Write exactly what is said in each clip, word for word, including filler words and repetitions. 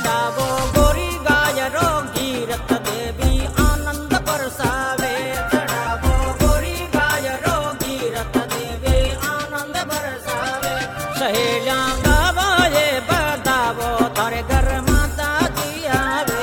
चढ़ावो गोरी गाय रो गीरत देवी आनंद बरसावे। चढ़ावो गोरी गाय रो गीरत देवी आनंद बरसावे। सहेलियां गावाए बदावो थारे घर माता जी आवे।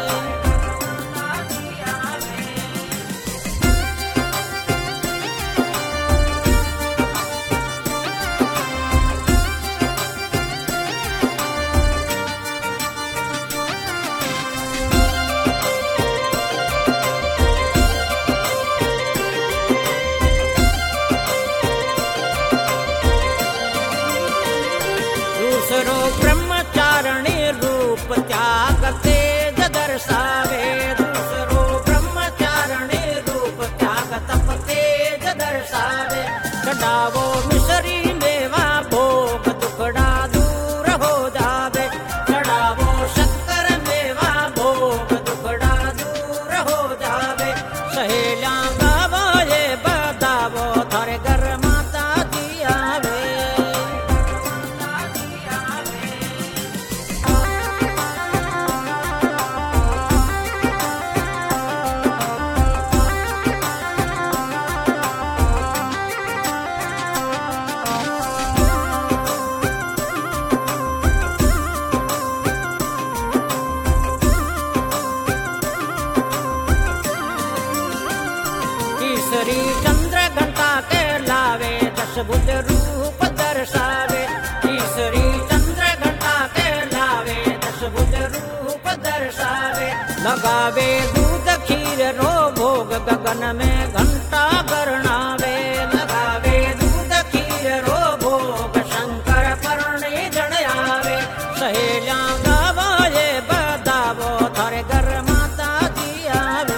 दूसरो ब्रह्मचारिणी रूप त्याग तेज दर्शावे। दूसरो ब्रह्मचारिणी रूप त्याग तप तेज दर्शावे। चढ़ावो मिश्री मेवा भोग दुखड़ा दूर हो जावे। चढ़ावो शक्कर मेवा भोग दुखड़ा दूर हो जावे। सहेलियां गावाए बदावो थारे घर माता जी आवे। तीसरी चंद्र घंटा के लावे दस भुज रूप दर्शावे। तीसरी चंद्र घंटा के लावे दस भुज रूप दर्शावे। लगावे दूध खीर रो भोग गगन में घंटा गरणावे। लगावे दूध खीर रो भोग शंकर परणे जड़यावे। सहेलियां गावाए बदावो थारे घर माता जी आवे।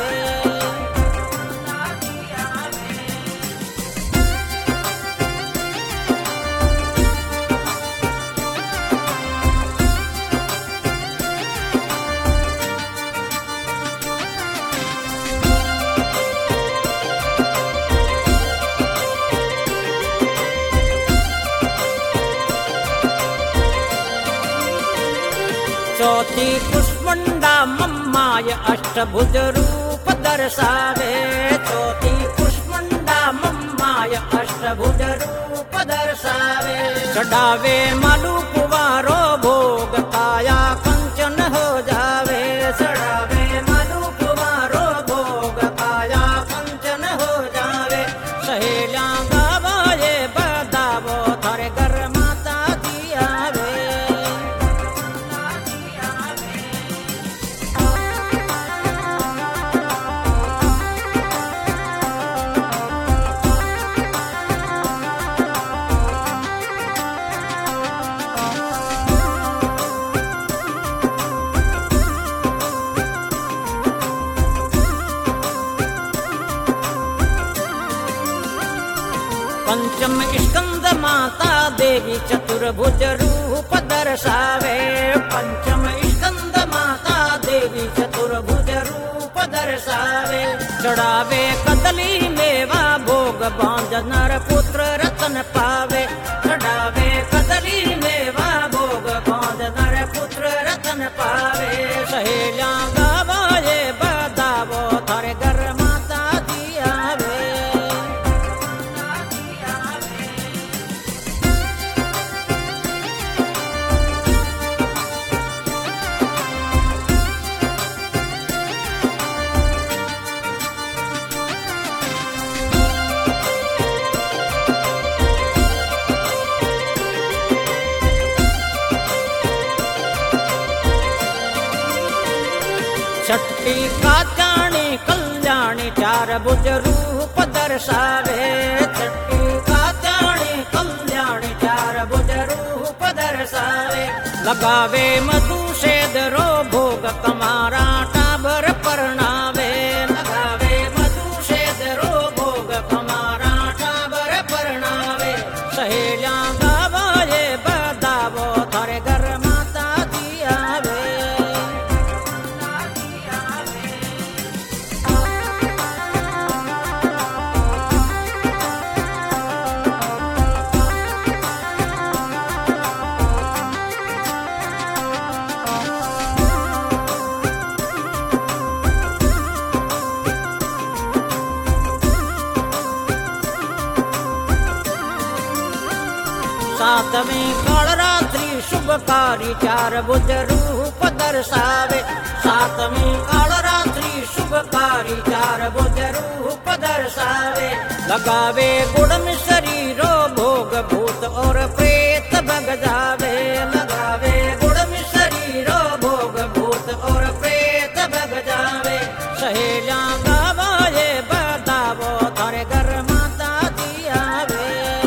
चौथी कुष्मंडा मम्माय अष्टभुज रूप दर्शावे। चौथी कुष्मंडा मम्माय अष्टभुज रूप दर्शावे। चढ़ावे मालू कुवारो भोग काया कंचन हो जावे। चढ़ावे मालू कुवारो भोग काया कंचन हो जावे। सहेलियां गावाए बदावो थारे घर माता जी आवे। पंचम स्कंद माता देवी चतुर्भुज रूप दर्शावे। पंचम स्कंद माता देवी चतुर्भुज रूप दर्शावे। चढ़ावे कदली मेवा भोग बांध नर पुत्र रतन पावे। चढ़ावे कदली मेवा भोग बांध नर पुत्र रतन पावे। सहेलियां गावाए बदावो थारे घर माता जी आवे। छठी कात्याणी कल्याणी चार भुज रूप दर्शावे। छठी कात्याणी कल्याणी चार भुज रूप दर्शावे। लगावे मधु सेद रो भोग कमारा टाबर परणावे। लगावे मधु सेद रो भोग कमारा टाबर परणावे। सहेलियां गावाए बदावो थारे घर माता जी आवे। શુભકારી ચાર ભુજ રૂપ દર્શાવે. સાતમી કાળ રાત્રિ શુભકારી ચાર ભુજ રૂપ દર્શાવે. લગાવે ગુડ શરીરો ભોગ ભૂત ઓર પ્રેત ભગ જાવે. લગાવે ગુડ શરીરો ભોગ ભૂત ઓર પ્રેત ભગ જાવે. સહેલા ગાવાએ બતાવો તારે ઘર માતાજી આવે.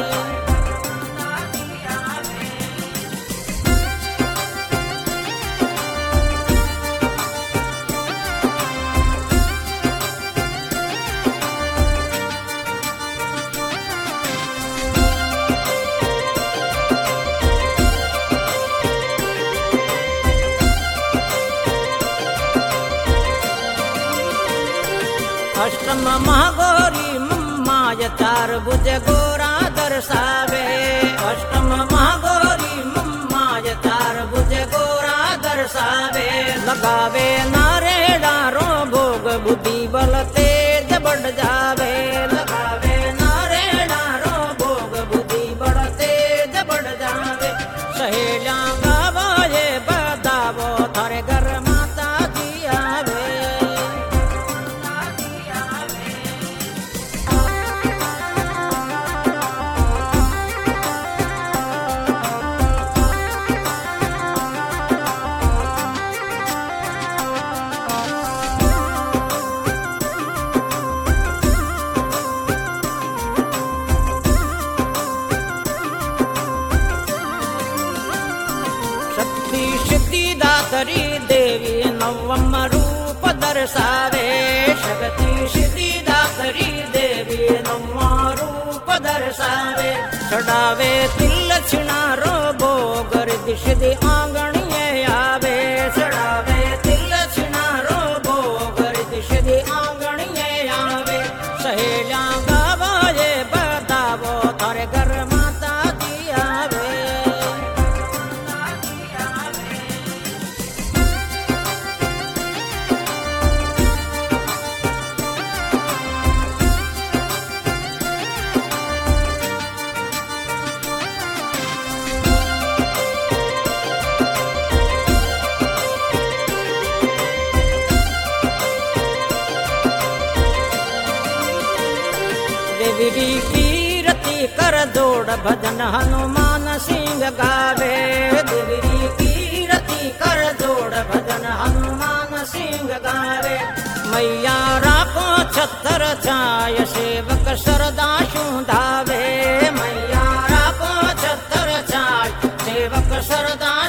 અષ્ટમ મહાગૌરી મમ્માય ચાર ભુજ ગોરા દર્શાવે. અષ્ટમ મહાગૌરી મમ્માય ચાર ભુજ ગોરા દર્શાવે. લગાવે નારેડા રો ભોગ બુદ્ધિ બલ તેજ બળ જાવે. લગાવે નારેડા રો ભોગ બુદ્ધિ બળ તેજ બળ જાવે. સહેલા ગાવાએ બતાવો તારે ઘર માતાજી આવે. સિદ્ધિદાતરી દેવી નવમ રૂપ દર્શાવે. શક્તિ સિદ્ધિદાતરી દેવી નવમ રૂપ દર્શાવે. ચડાવે તિલ છીણારો ભોગ રિદ્ધિ સિદ્ધિ આંગણીએ આવે. ચડાવે તિલ છીણારો ભોગ રિદ્ધિ સિદ્ધિ આંગણીએ આવે. સહેલા ગાવાએ બતાવો તારે ઘર માતાજી આવે. દેવી કીર્તિ કર જોડ ભજન હનુમાન સિંહ ગાવે. દેવી કીર્તિ કર જોડ ભજન હનુમાન સિંહ ગાવે. મૈયા રાખો છત્તર છાય સેવક સરદા શું ધાવે. મૈયા રાખો છત્તર છાય સેવક સરદા